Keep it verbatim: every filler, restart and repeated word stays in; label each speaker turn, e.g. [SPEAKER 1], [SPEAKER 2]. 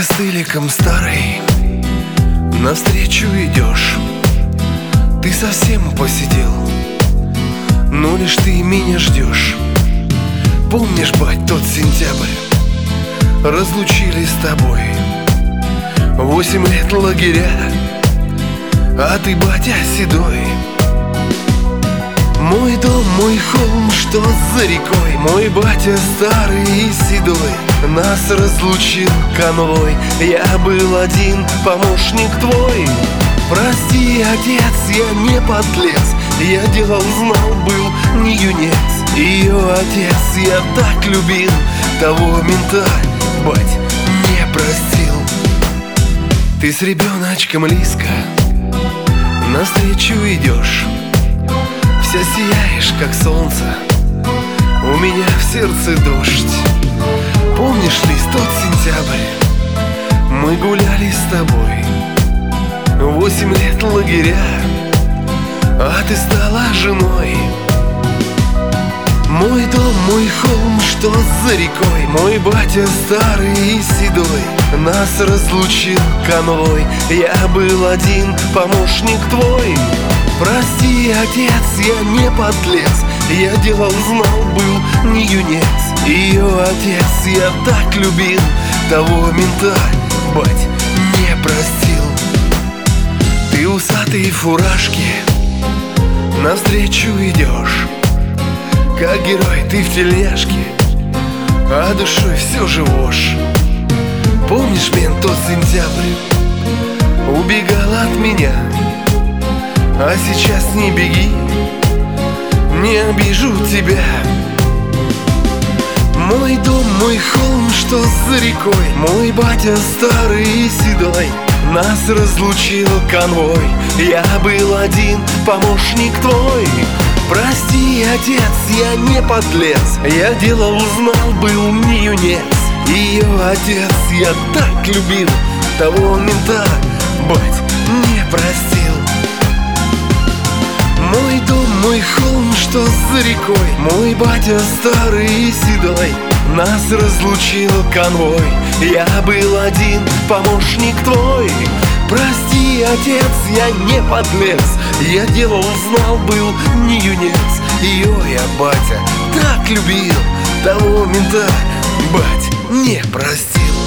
[SPEAKER 1] костыликом старый навстречу идешь. Ты совсем посидел, но лишь ты меня ждешь. Помнишь, бать, тот сентябрь разлучили с тобой? Восемь лет лагеря, а ты, батя, седой. Мой дом, мой холм, что за рекой, мой батя старый и седой. Нас разлучил конвой, я был один, помощник твой. Прости, отец, я не подлец, я делал, знал, был не юнец. Ее отец, я так любил, того мента, бать, не простил. Ты с ребеночком Лиска навстречу идешь, вся сияешь, как солнце, у меня в сердце дождь. Помнишь ли тот сентябрь, мы гуляли с тобой? Восемь лет лагеря, а ты стала женой. Мой дом, мой холм, что за рекой, мой батя старый и седой. Нас разлучил конвой, я был один, помощник твой. Прости, отец, я не подлец, я делал, знал, был не юнец. Ее отец, я так любил, того мента, бать, не простил. Ты усатые фуражки навстречу идешь, как герой ты в тельняшке, а душой все живешь. Помнишь, мент, тот сентябрь убегал от меня, а сейчас не беги, не обижу тебя. Мой дом, мой холм, что за рекой, мой батя старый и седой. Нас разлучил конвой, я был один, помощник твой. Прости, отец, я не подлец, я делал, знал, был не юнец. Ее отец, я так любил, того мента, бать, не простил. Мой дом, мой холм, что за рекой, мой батя старый и седой. Нас разлучил конвой, я был один, помощник твой. Прости, отец, я не подлец, я делал, знал, был не юнец. Ее я, батя, так любил, того мента, бать, не простил.